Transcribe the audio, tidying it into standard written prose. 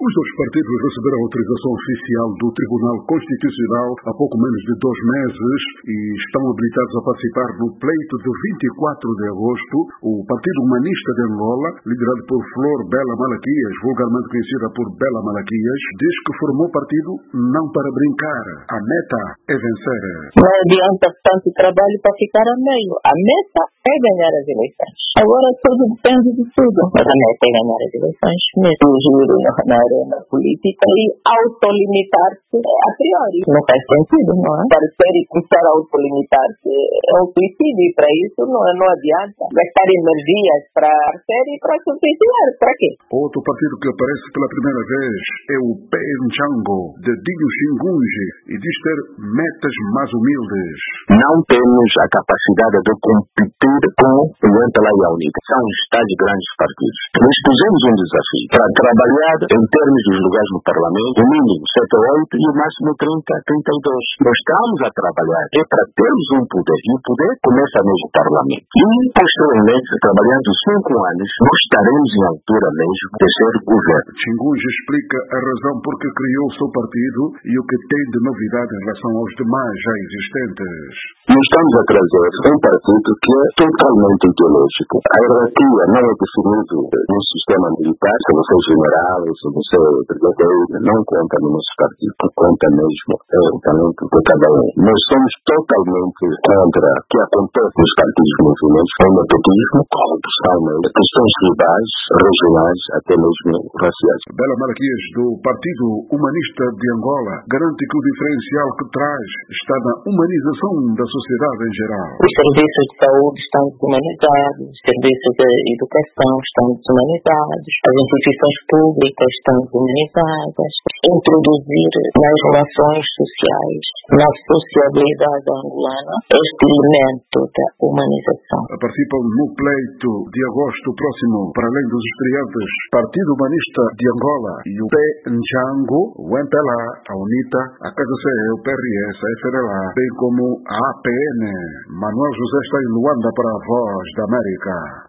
Os dois partidos receberam autorização oficial do Tribunal Constitucional há pouco menos de 2 meses e estão habilitados a participar no pleito de 24 de agosto. O Partido Humanista de Angola, liderado por Flor Bela Malaquias, vulgarmente conhecida por Bela Malaquias, diz que formou partido não para brincar. A meta é vencer. Não adianta tanto trabalho para ficar a meio. A meta é ganhar as eleições. Agora tudo depende de tudo. Mas a meta é ganhar as eleições, mesmo giro na arena política e autolimitar-se a priori. Não faz sentido, não é? Parecer e começar a autolimitar-se é um suicídio e para isso não adianta gastar energias para ser e para suicidar. Para quê? Outro partido que aparece pela primeira vez é o Pé Njango, de Dinho Xingunge, e diz ter metas mais humildes. Não temos a capacidade de competir com o Empela e a UNITA. São os tais grandes partidos. Nós pusemos um desafio para trabalhar em termos dos lugares no Parlamento, o mínimo 7 ou 8 e o máximo 30, 32. Nós estamos a trabalhar para termos um poder, e o poder começa no Parlamento. E, posteriormente, trabalhando 5 anos, nós estaremos em altura mesmo de ser governo. Xingunge explica a razão por que criou o seu partido e o que tem de novidade em relação aos demais já existentes. Nós estamos a trazer um partido que é totalmente ideológico. A hierarquia não é definida no sistema militar, se você é general, se você é brigadeiro, não conta no nosso partido, conta mesmo o talento de cada um. Nós somos totalmente contra o que acontece nos partidos movimentos, o nepotismo, corrupção, questões tribais, regionais, até mesmo raciais. Bela Malaquias, do Partido Humanista de Angola, garante que o diferencial que traz está na humanização da sociedade em geral. Os serviços de saúde estão desumanizados, os serviços de educação estão desumanizados, as instituições públicas estão desumanizadas. Introduzir nas relações sociais, na sociabilidade angolana, este elemento da humanização. Participam no pleito de agosto próximo, para além dos estreantes, Partido Humanista de Angola e o Pé Njango, o MPLA, a UNITA, a KZC, o PRS, a FNLA, bem como a APN. Manuel José está em Luanda para a Voz da América.